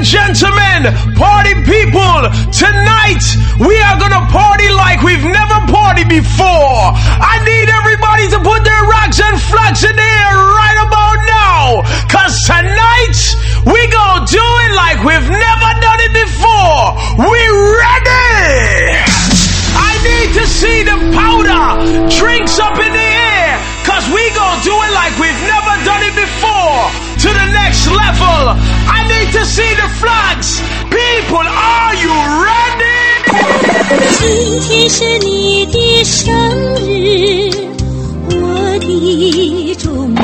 gentlemen, party people, tonight we are gonna party like we've never partied before. I need everybody to put their rocks and flags in the air right about now, cause tonight we gonna do it like we've never done it before. We ready? I need to see the powder, drinks up in the air, cause we gonna do it like we've never done it before. To the next level. I need to see the flags. People, are you ready? 今天是你的生日，我的中国。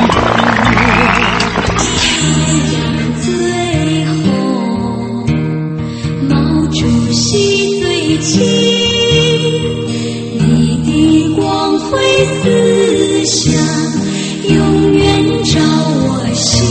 太阳最红，毛主席最亲，你的光辉思想永远照我心。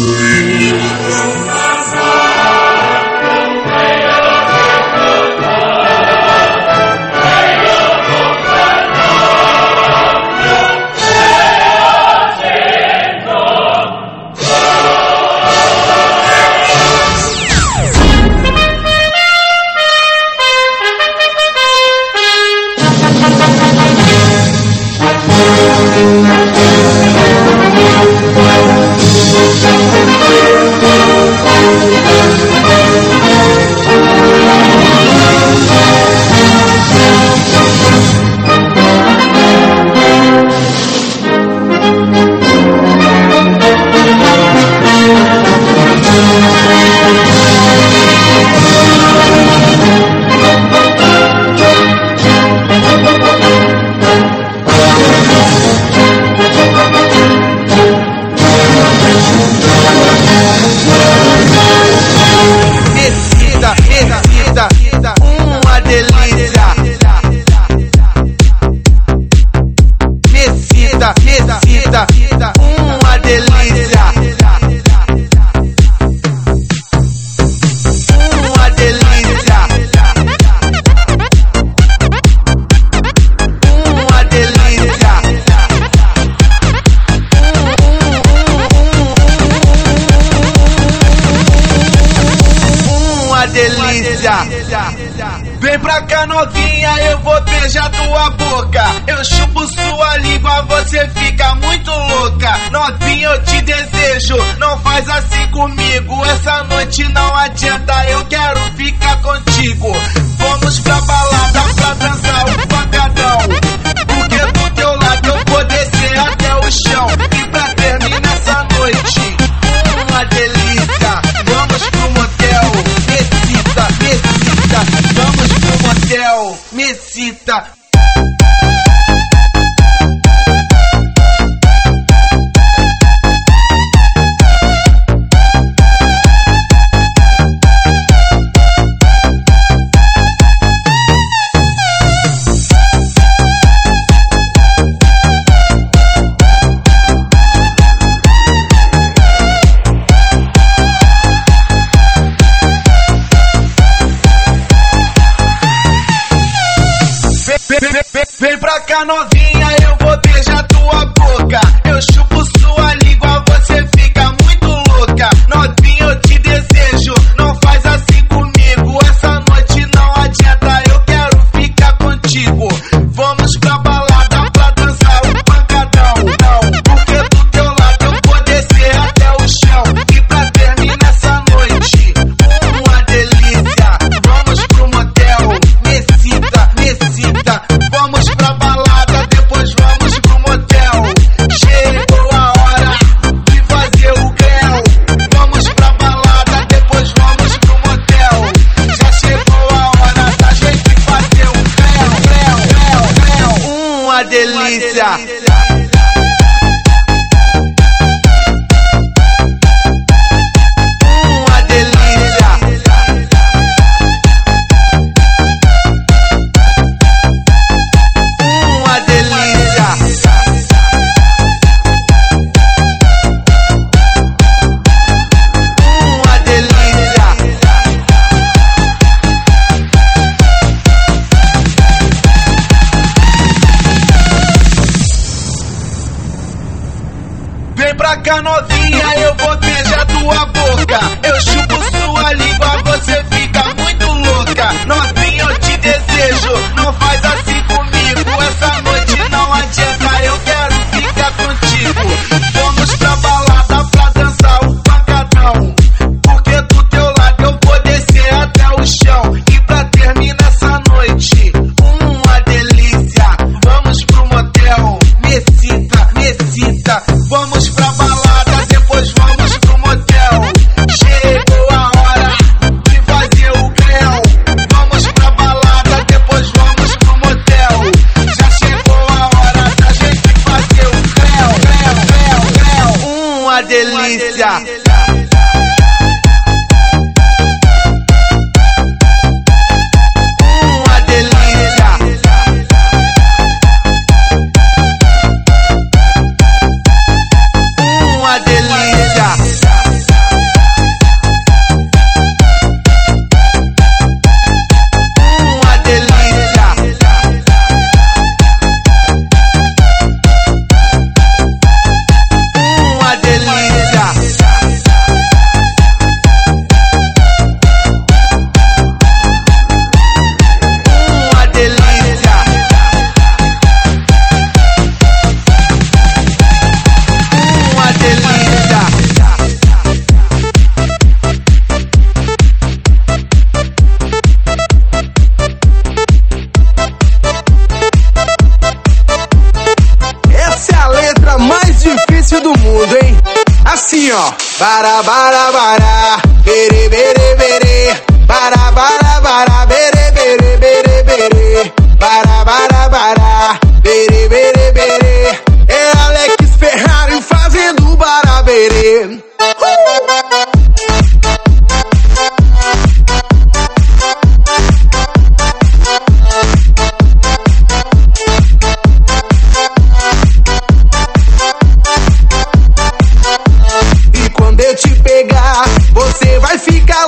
Vem pra cá novinha, eu vou beijar tua boca. Eu chupo sua língua, você fica muito louca. Novinha, eu te desejo, não faz assim comigo. Essa noite não adianta, eu quero ficar contigo. Vamos pra balada pra dançar o pancadão, porque do teu lado eu vou descer até o chão. E pra terminar essa noite, uma delícia. Vamos pro motel, Mesita, Mesita. Vamos pro motel, Mesita. Vem pra cá novinha, eu vou beijar tua boca. Eu chupo sua língua, você fica muito louca. Novinha, eu te desejo, não faz assim comigo. Essa noite não adianta, eu quero ficar contigo. Vamos pra balada pra dançar o pancadão, não, porque do teu lado eu vou descer até o chão. E pra terminar essa noite, uma delícia. Vamos pro motel, Mesita, Mesita. Vamos pra balada, depois vamos pro motel. Chegou a hora de fazer o creu. Vamos pra balada, depois vamos pro motel. Já chegou a hora da gente fazer o creu, creu, creu, creu. Uma delícia. bara bara bara, bere bere bere, bara bara bara, bere bere bere bere, bara bara bara, bere bere bere. É Alex Ferrari fazendo baraberê. Você vai ficar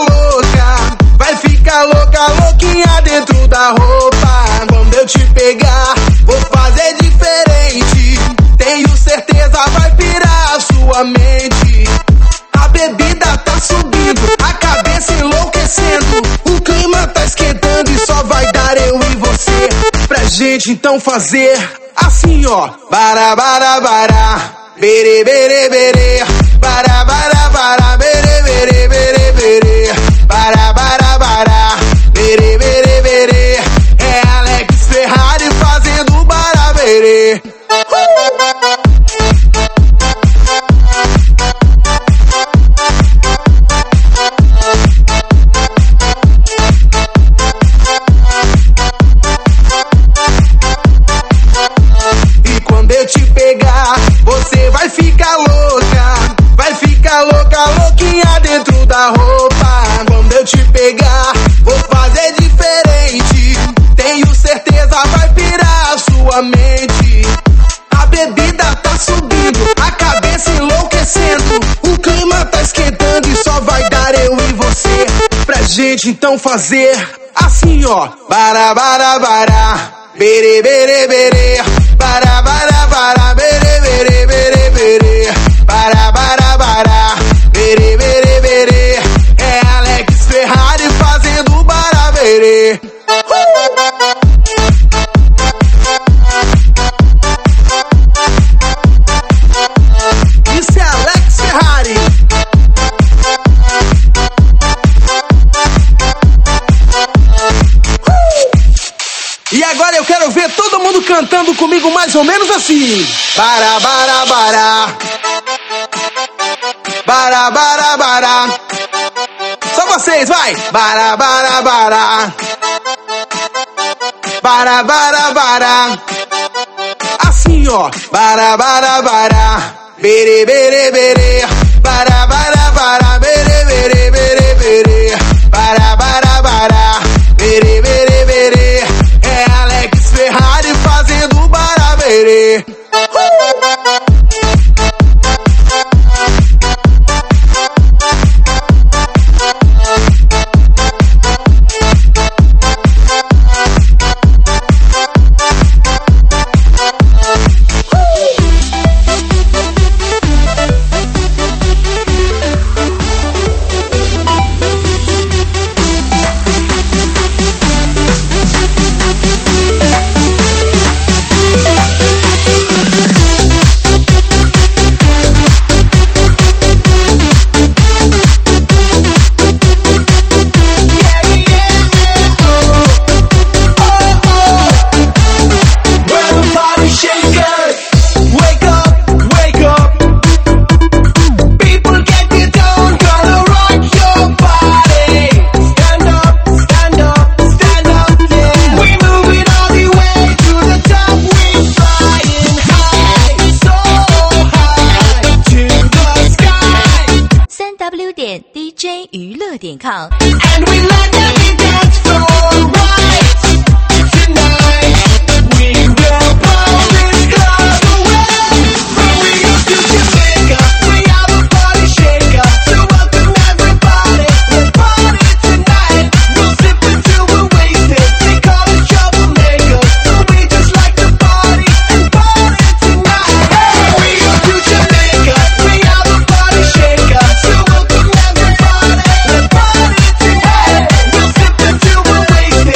louca, louquinha dentro da roupa. Quando eu te pegar, vou fazer diferente. Tenho certeza vai pirar a sua mente. A bebida tá subindo, a cabeça enlouquecendo. O clima tá esquentando e só vai dar eu e você. Pra gente então fazer assim ó. Bara bara bara, bere bere bere, bara bara bara, bere bere bere bere, bara bara bara, bere bere bere. É Alex Ferrari fazendo baraberê. E quando eu te pegar, você vai ficar louca, louquinha dentro da roupa. Quando eu te pegar, vou fazer diferente. Tenho certeza vai pirar a sua mente. A bebida tá subindo, a cabeça enlouquecendo. O clima tá esquentando e só vai dar eu e você. Pra gente então fazer assim ó. Bara bara bara, bere bere bere, bara bara bara, bere bere bere bere, bara bara bara, bere bere bere. É Alex Ferrari fazendo baraberê. Isso é Alex Ferrari. E agora eu quero ver todo mundo cantando comigo mais ou menos assim. Bara bara bara, bara bara bara. Só vocês, vai. Bara bara bara, bara bara bara. Assim ó. Bara bara bara, bere bere bere, bara bara bara, bere bere bere bere, bara bara bara, bere bere bere. É Alex Ferrari fazendo baraberê. 3w.dj娱乐.com And we let every dance floor right tonight. We will blow this club away. When we go to Jamaica, we are the party shaker. So welcome everybody, let's party tonight. We'll sip until we're wasted. They call us troublemakers, but we just like to party and party tonight. When we go to Jamaica, we are the party shaker. So welcome everybody, let's party tonight. We'll sip until we're wasted.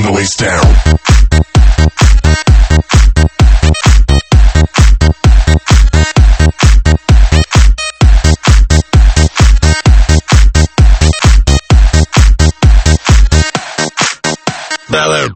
the waist down. Ballad.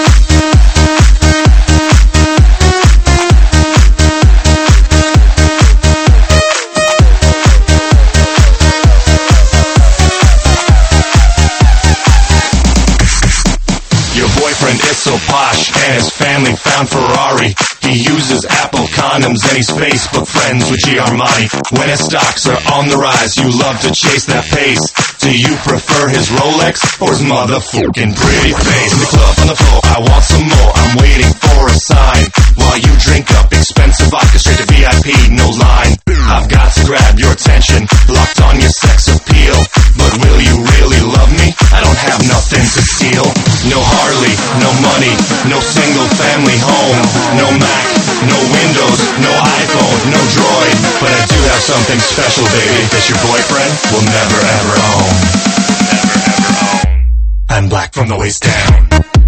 Your boyfriend is so posh and his family found Ferrari. He uses Apple condoms and he's Facebook friends with G. Armani. When his stocks are on the rise, you love to chase that pace. Do you prefer his Rolex or his motherfucking pretty face? In the club on the floor, I want some more. I'm waiting for a sign. While you drink up expensive vodka straight to VIP, no line. I've got to grab your attention, locked on your sex appeal. But will you really love me? I don't have nothing to steal. No Harley, no money, no single family home, no Mac, no Windows, no iPhone, no Droid. But I do have something special, baby, that your boyfriend will never ever own. Never ever own. I'm black from the waist down.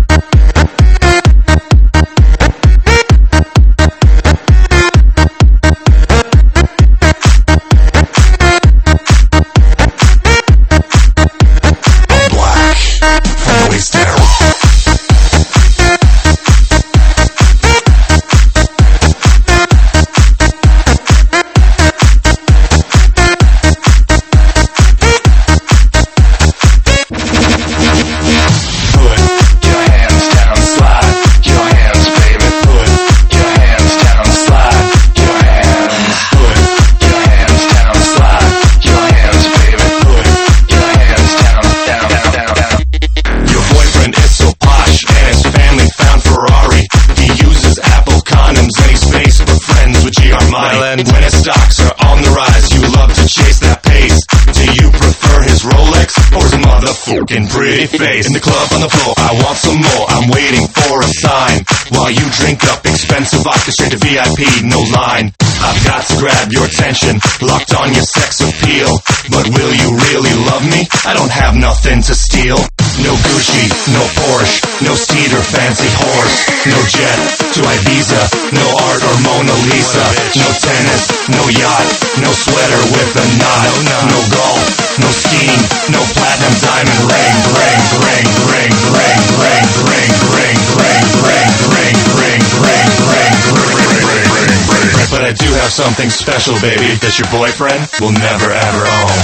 When his stocks are on the rise, you love to chase that pace. Do you prefer his Rolex or his motherfucking pretty face? In the club on the floor, I want some more. I'm waiting for a sign. While you drink up expensive vodka straight to VIP, no line. I've got to grab your attention, locked on your sex appeal. But will you really love me? I don't have nothing to steal. No Gucci, no Porsche, no steed or fancy horse. No jet to Ibiza, no art or Mona Lisa. No tennis, no yacht, no sweater with a knot. No golf, no skiing, no platinum diamond ring. Ring, ring, ring, ring, ring, ring, ring, ring, ring, ring, ring, ring, ring, ring. But I do have something special, baby, that your boyfriend will never ever own.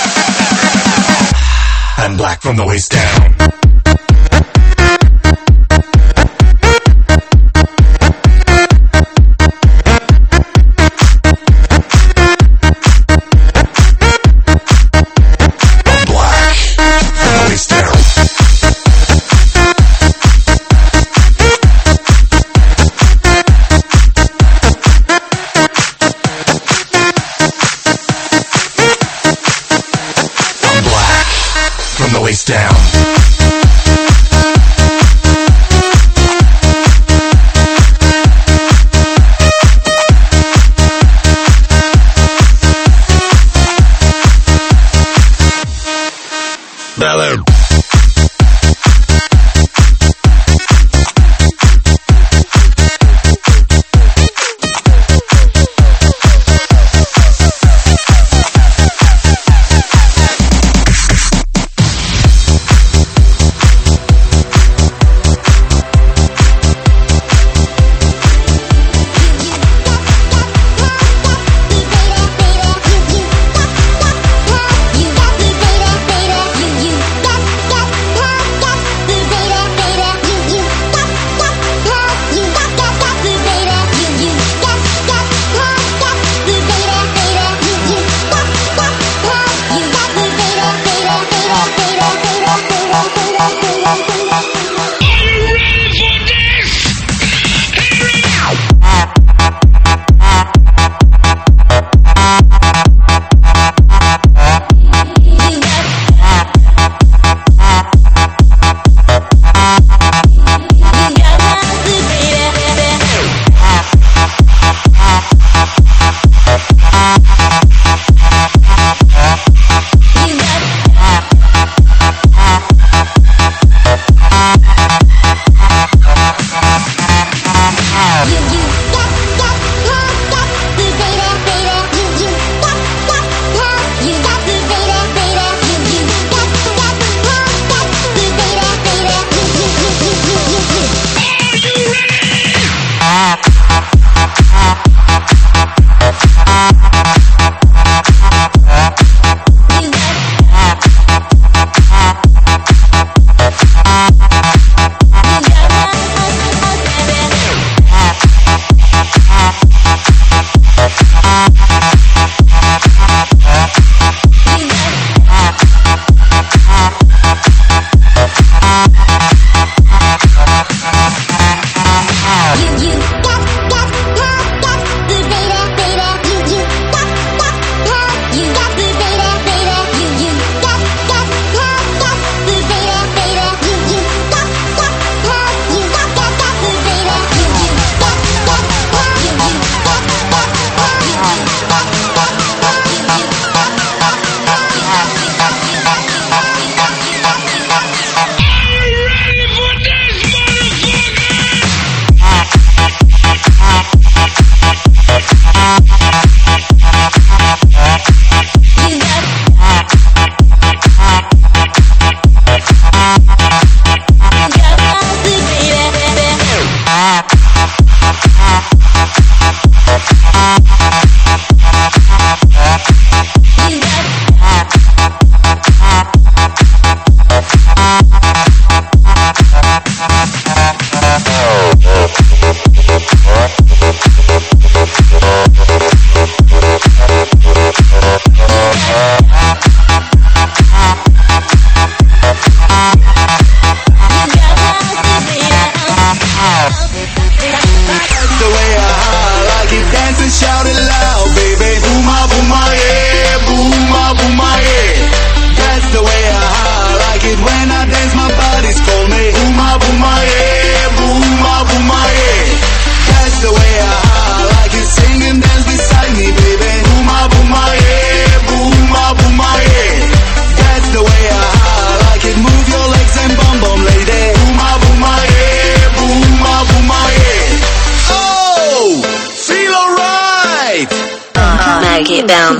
I'm black from the waist down. Down. Ballad.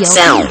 down sound.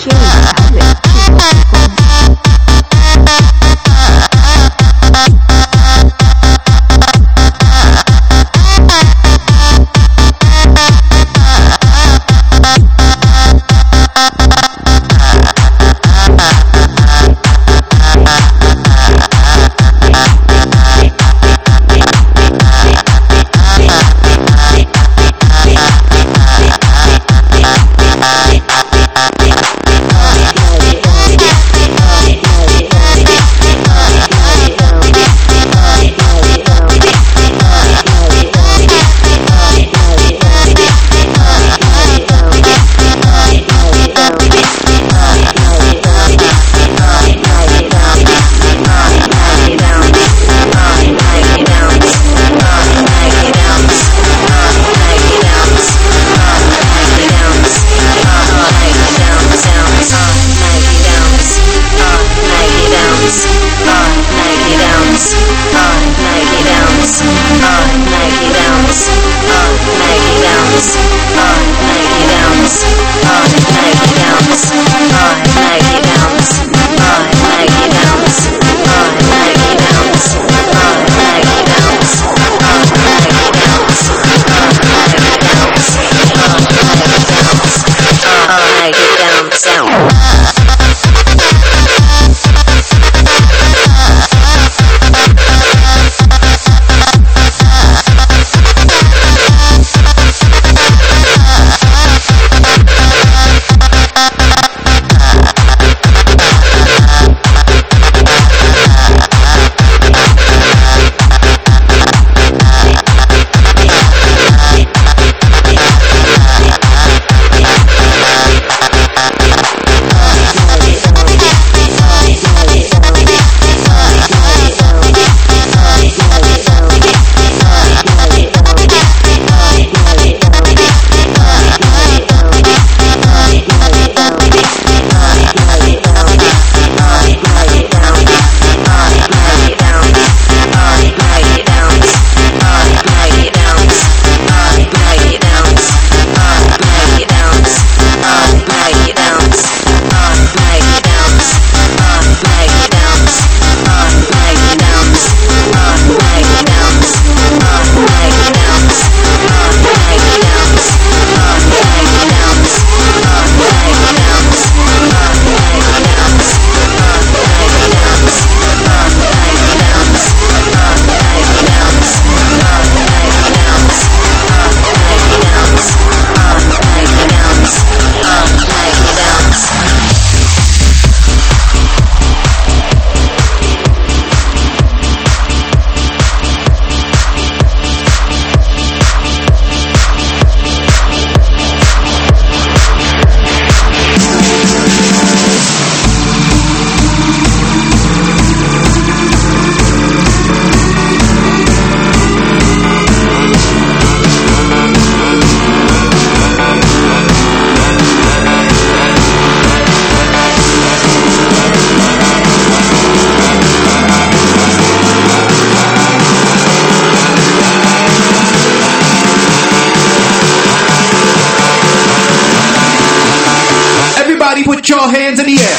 Put your hands in the air.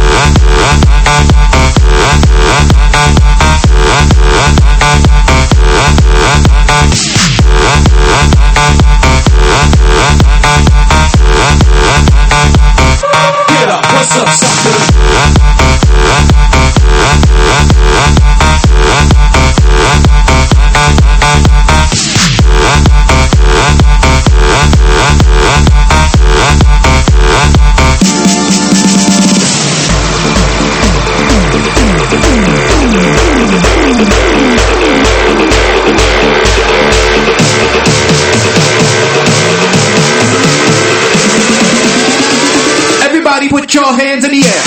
Get up, what's up, sucker? Put your hands in the air.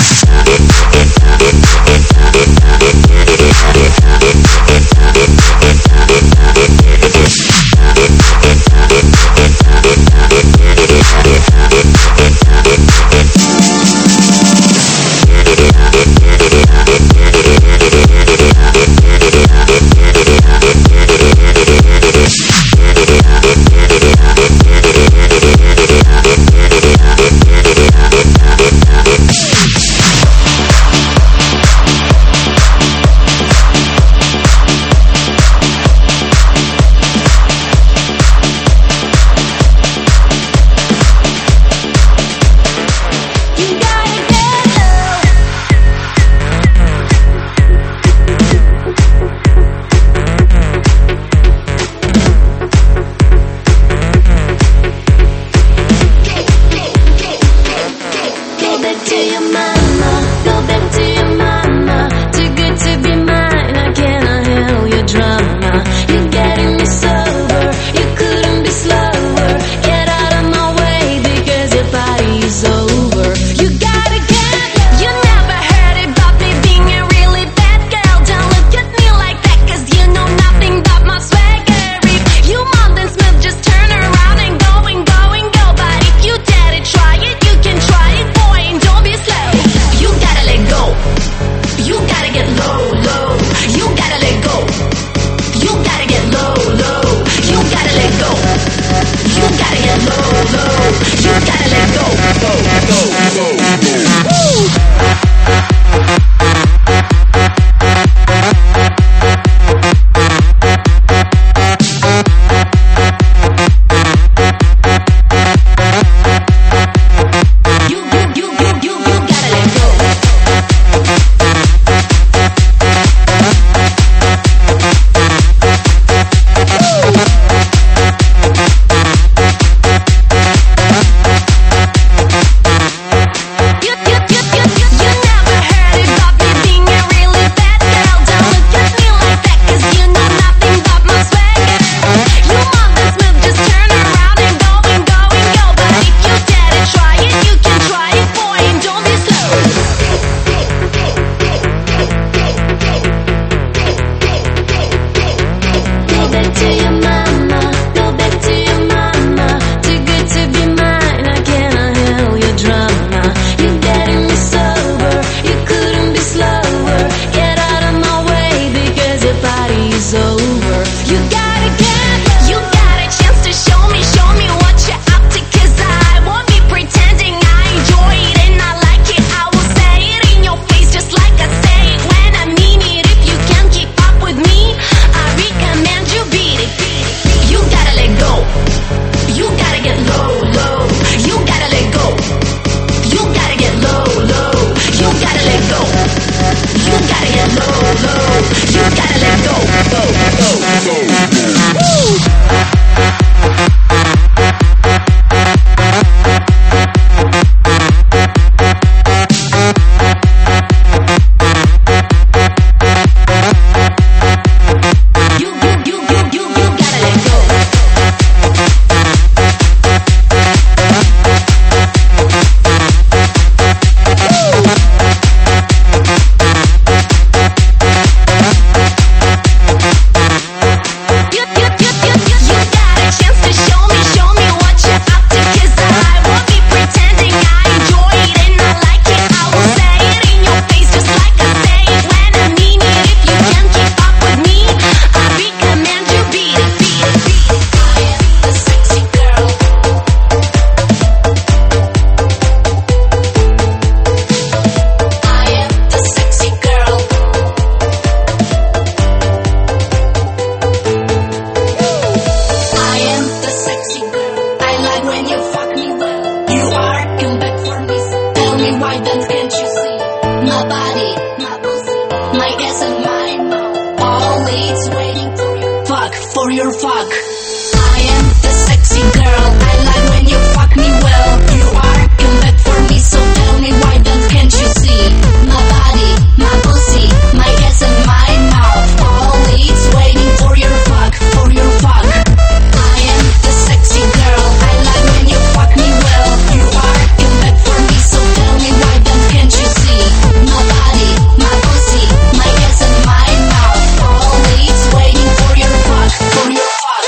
your fuck. I am the sexy girl, I like when you fuck me well. You are come back for me, so tell me why don't can't you see? My body, my pussy, my ass and my mouth, all it's waiting for your fuck, for your fuck. I am the sexy girl, I like when you fuck me well. You are come back for me, so tell me why don't can't you see? My body, my pussy, my ass and my mouth, all it's waiting for your fuck, for your fuck.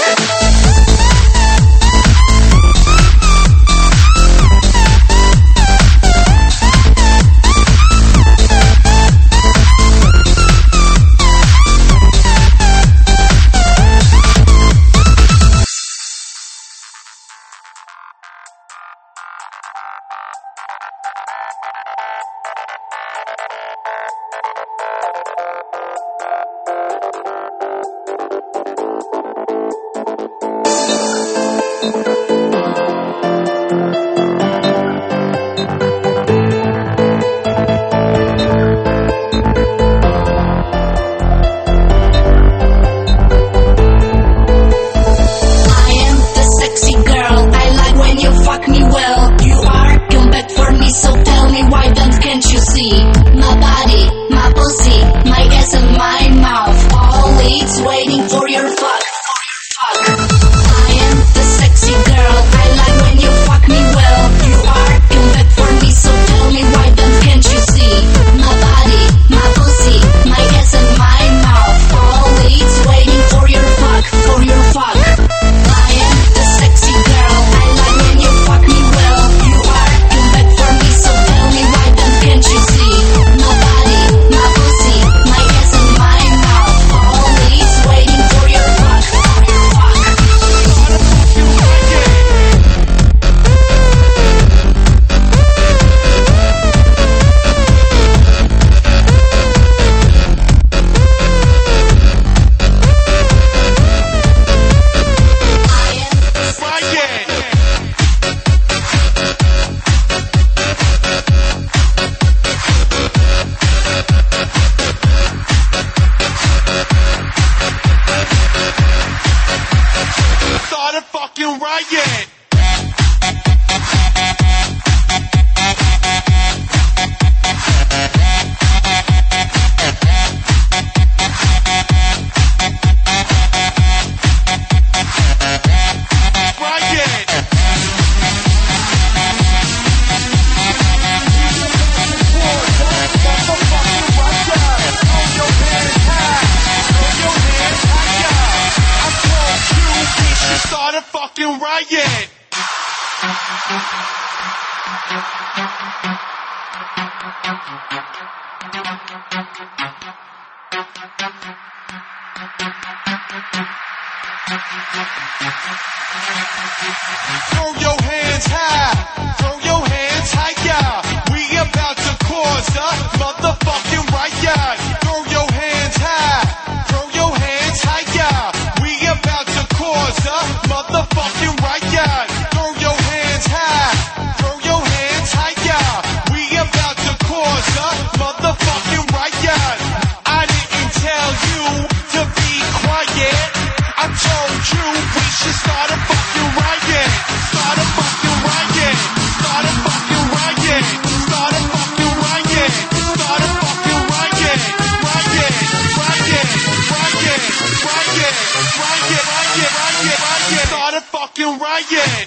Throw your hands high, throw your hands higher. We about to cause a motherfucking riot. Throw your hands high, throw your hands higher. We about to cause a motherfucking riot. Throw your hands high, throw your hands higher. We about to cause a motherfucking riot. I didn't tell you to be quiet. I told you we should start a fucking riot. Start a fucking riot. Start a fucking riot. Start a fucking riot. Start a fucking riot. Riot. Riot. Riot. Riot. Riot. Riot. Riot. Riot. Start a fucking riot.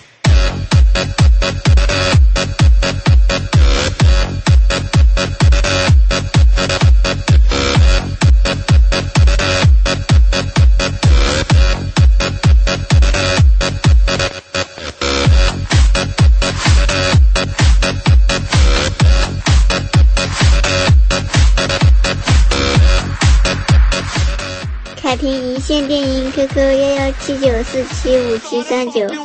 凯婷一线电音 QQ117947579。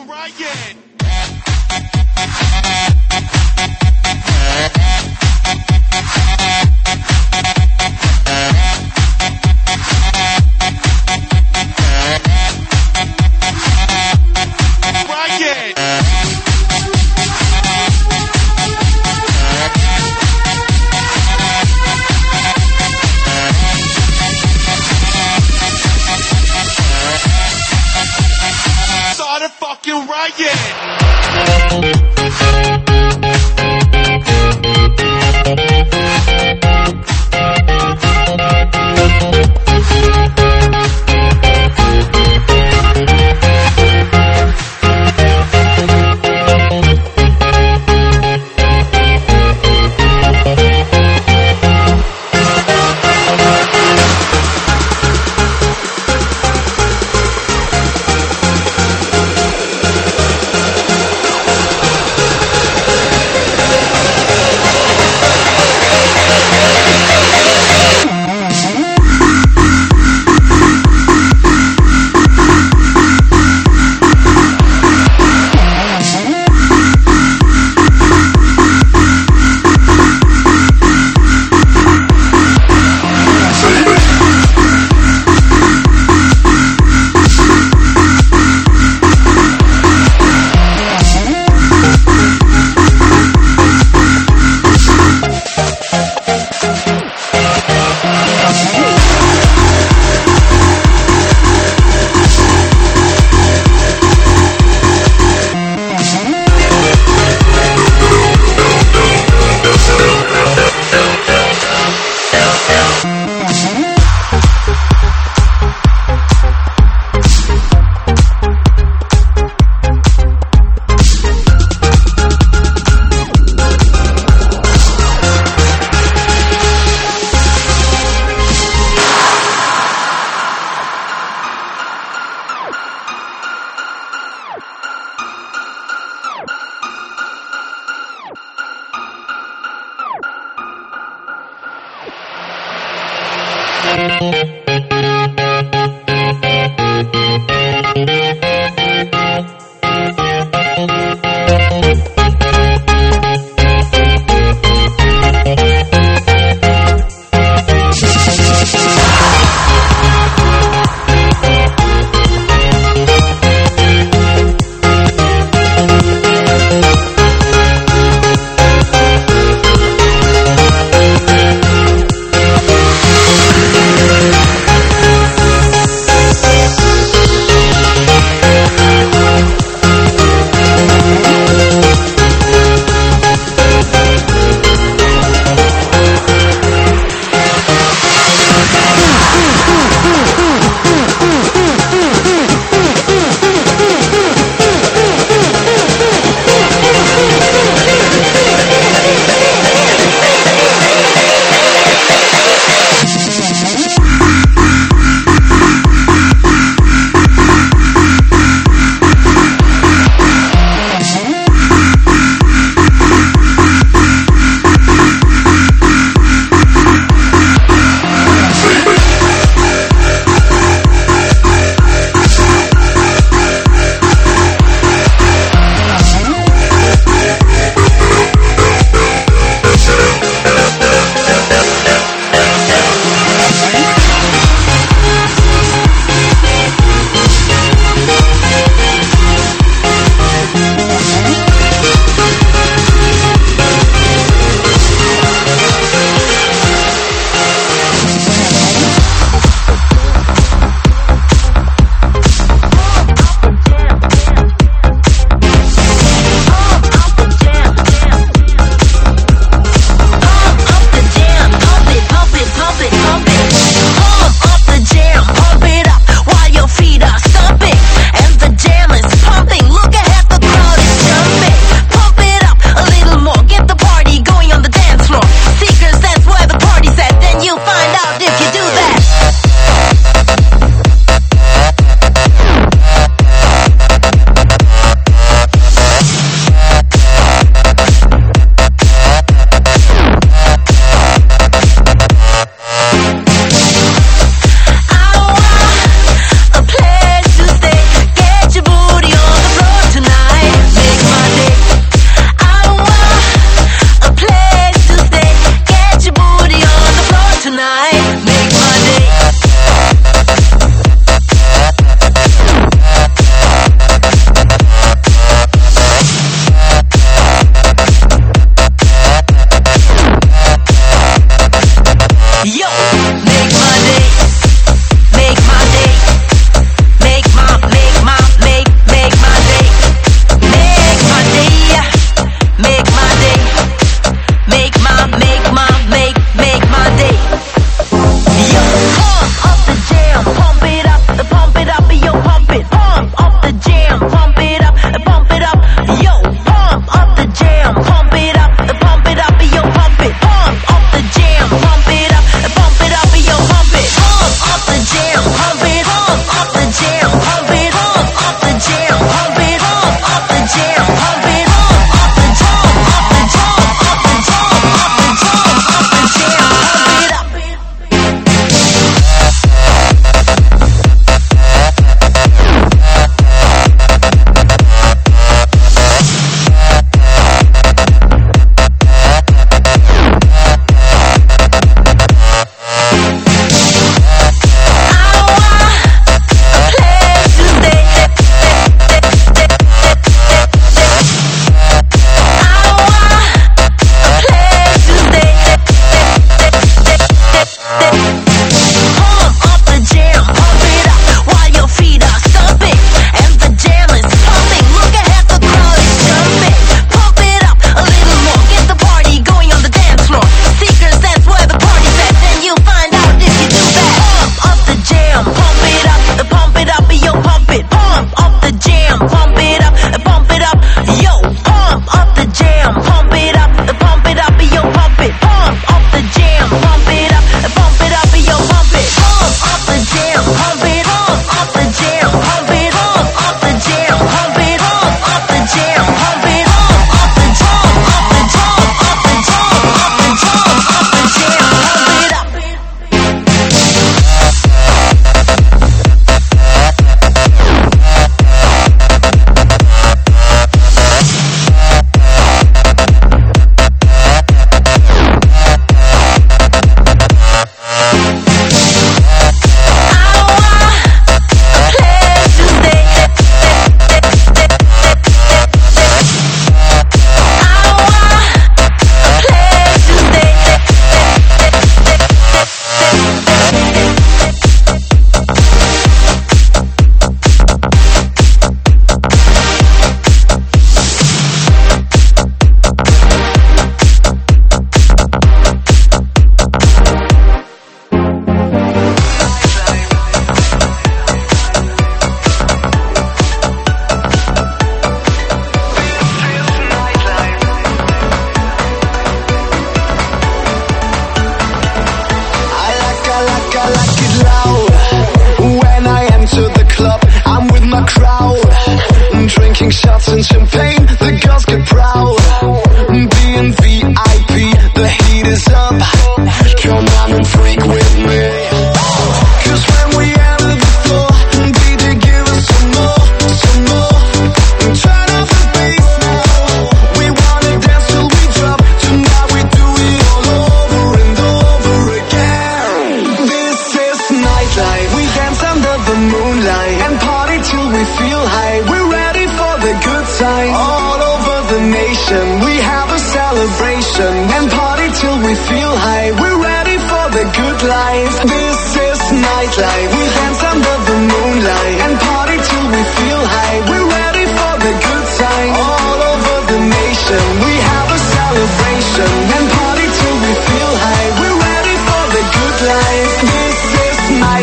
moonlight and party till we feel high. We're ready for the good time. All over the nation, we have a celebration and party till we feel high. We're ready for the good life. This is nightlife. We dance under the moonlight and party till we feel high. We're ready for the good time. All over the nation, we have a celebration and party till we feel high. We're ready for the good life. This is night.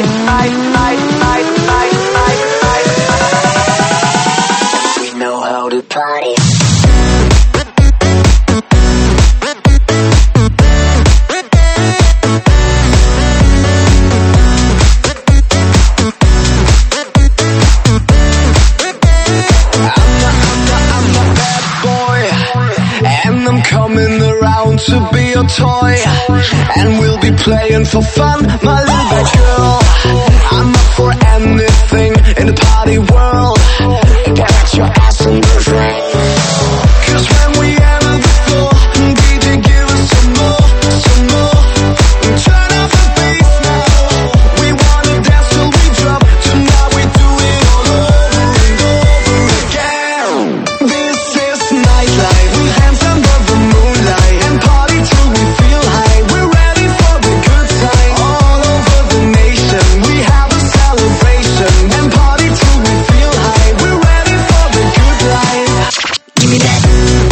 We know how to party. Coming around to be a toy, and we'll be playing for fun, my little bad girl. I'm up for anything in the party world. Get your ass in the ring. 'Cause when we enter the floor, DJ give us some more. Turn off the bass now. We wanna dance till we drop. Tonight we do it all over and over again. This is nightlife. We dance under the moonlight and party till we feel high. We're ready for the good time. All over the nation, we have a celebration and party till we feel high. We're ready for the good life. Give me that.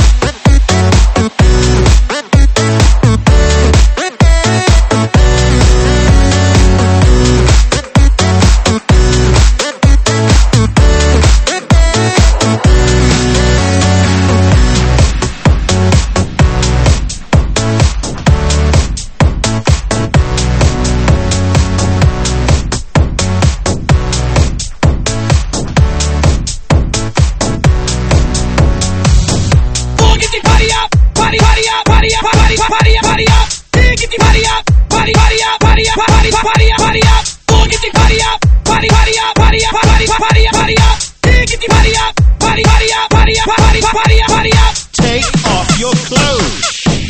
Take off your clothes.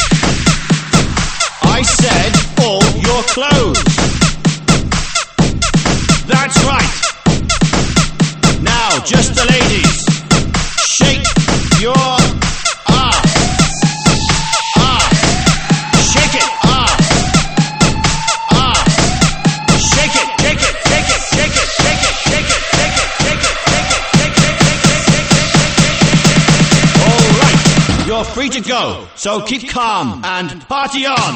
I said all your clothes. That's right. Now, just the ladies. Shake your ass. Shake it. Shake it. Shake it. Shake it. Shake it. Shake it. Shake it. Shake it. Shake it. All right. You're free to go. So keep calm and party on.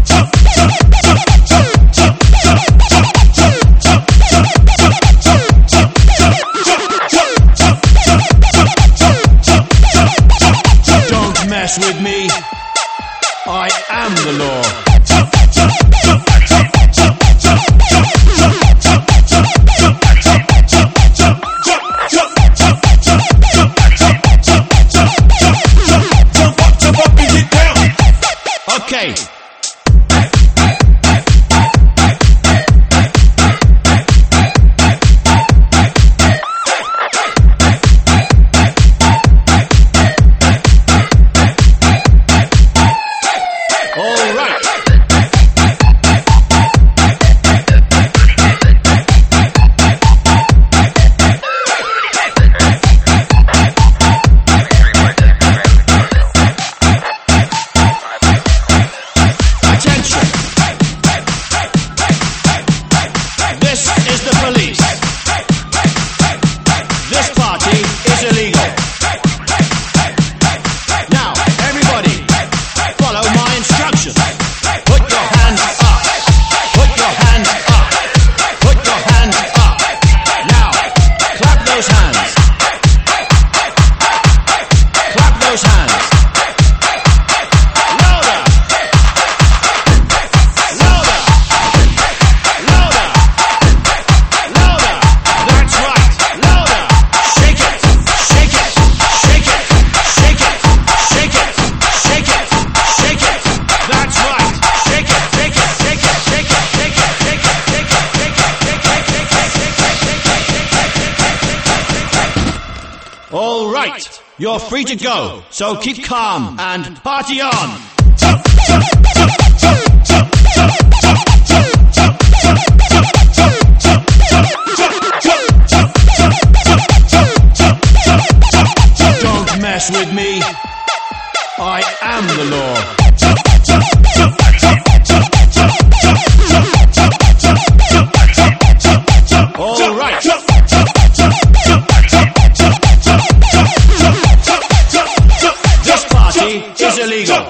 Don't mess with me. I am the law. Okay. right. You're free to go. So keep calm and party on. am the law. All right. This party is illegal.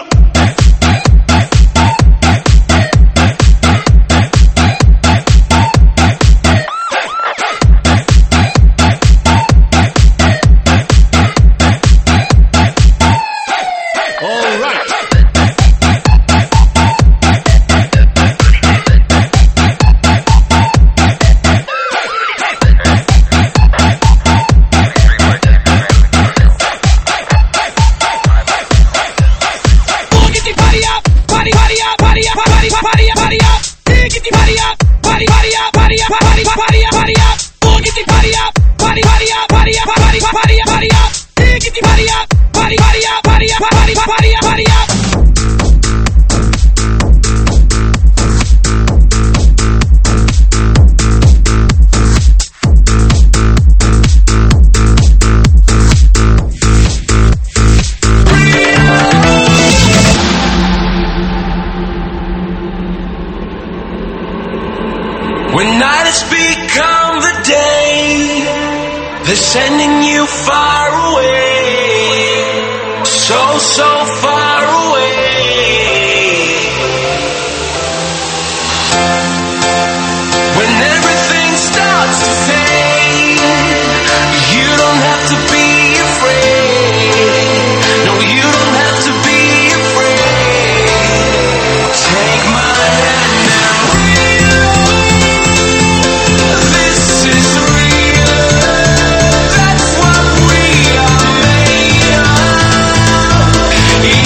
When night has become the day, they're sending you far away, so far away. When everything starts to fade, you don't have to be afraid. No, you don't have to be afraid. Take my hand now. This is real. That's what we are made of.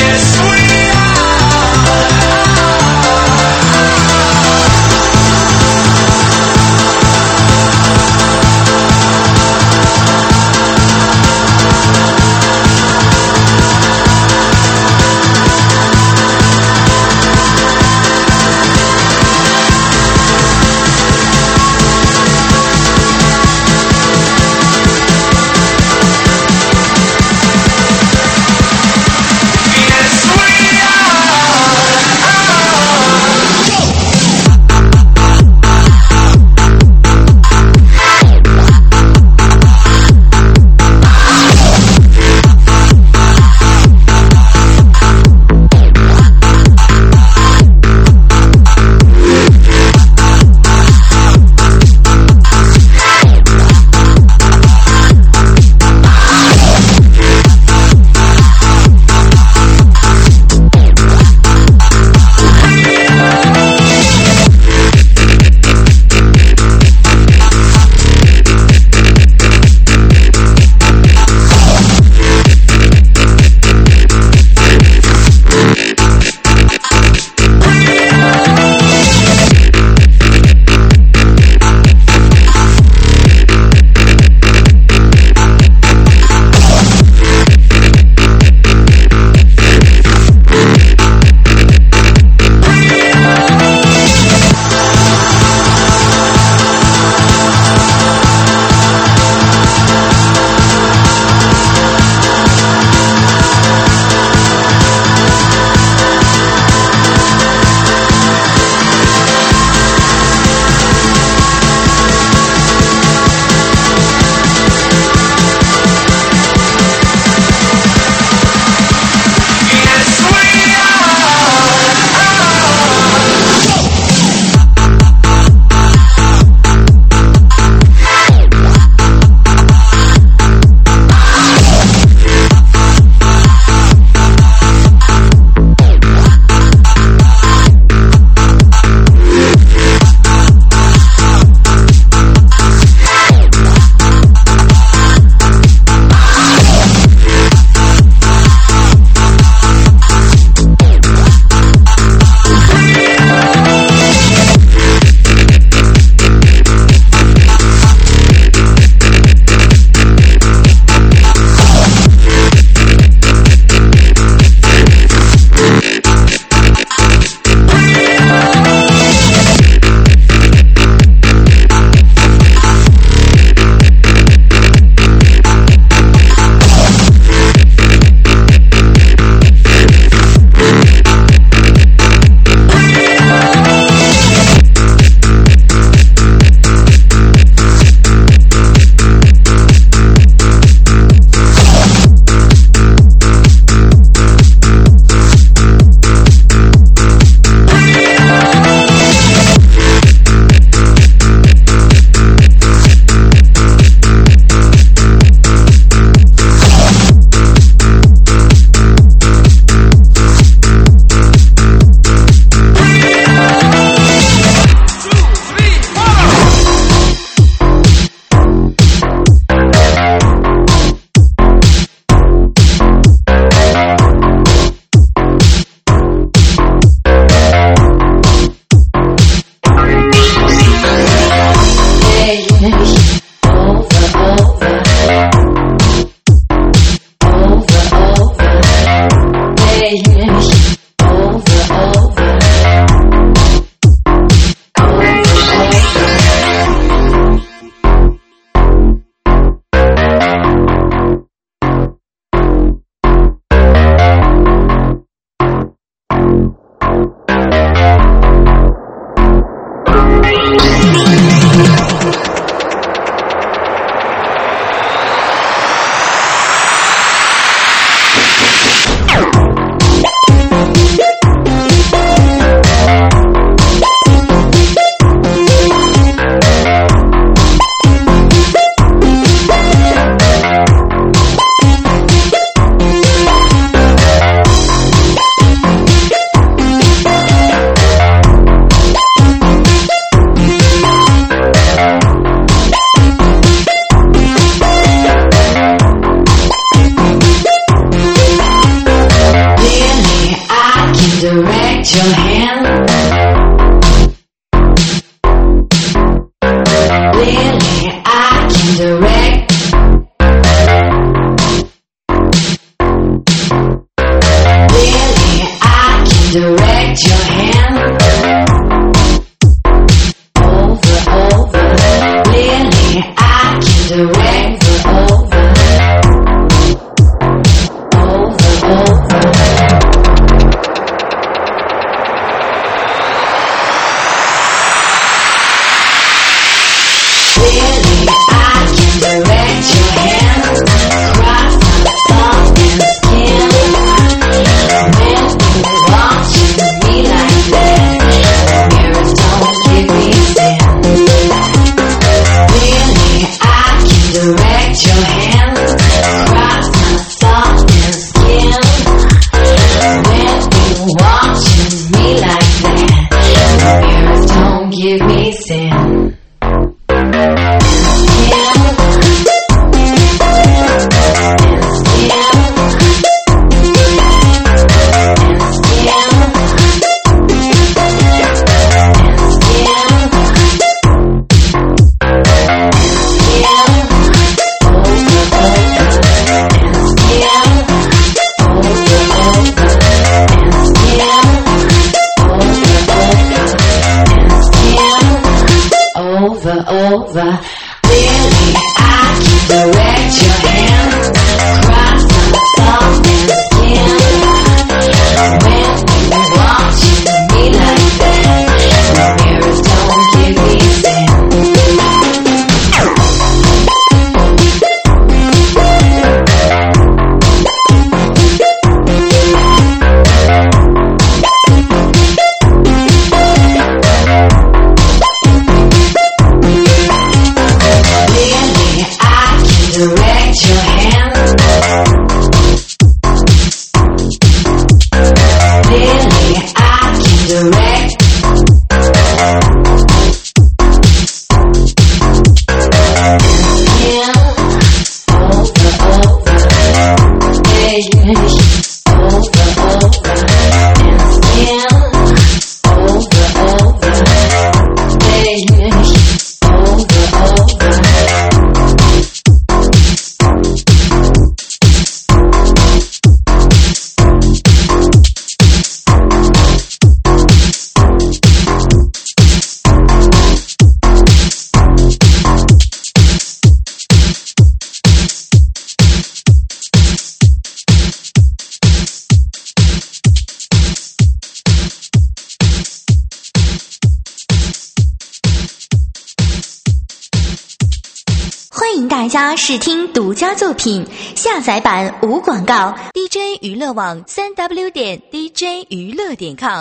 欢迎大家试听独家作品，下载版无广告。DJ 娱乐网3w.dj娱乐.com